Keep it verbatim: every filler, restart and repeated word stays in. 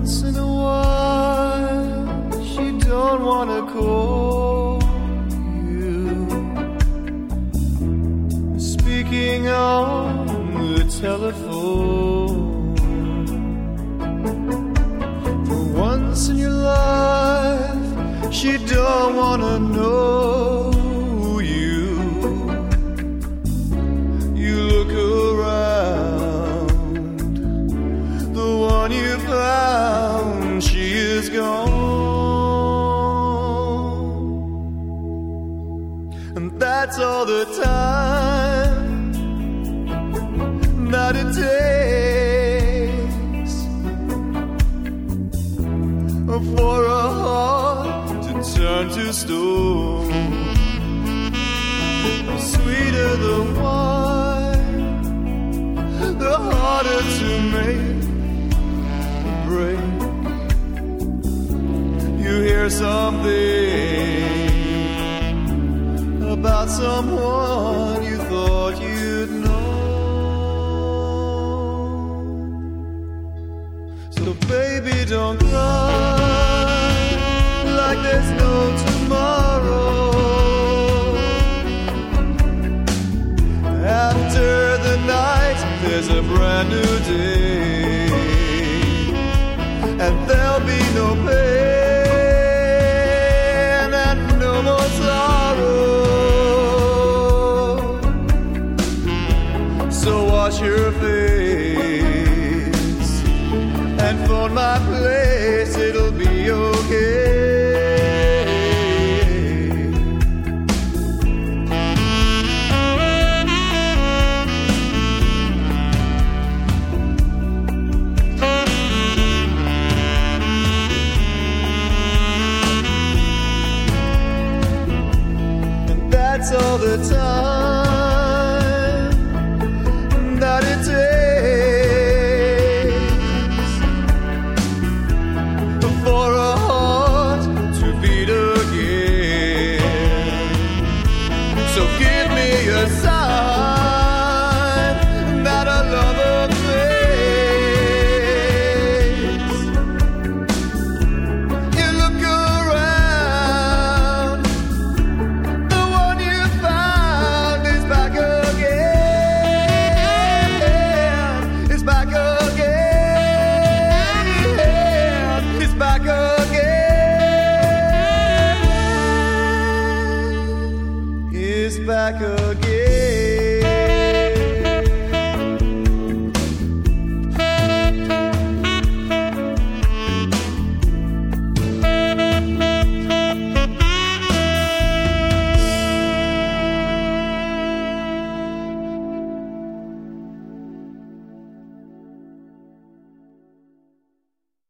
Once in a while, she don't wanna call you. Speaking on the telephone. For once in your life, she don't wanna know you. You look around, the one you found, she is gone. And that's all the time that it takes for a heart to turn to stone. The sweeter the wine, the harder to make or break. You hear something about someone you thought you'd know. So baby, don't cry like there's no tomorrow. After the night, there's a brand new day, and there'll be no pain and no more sorrow. So wash your face and phone my place, it'll be okay. And that's all the time that it takes for a heart to beat again. So give me a sign that a lover makes. You look around, the one you found is back again. It's back again. It's back again. It's back again.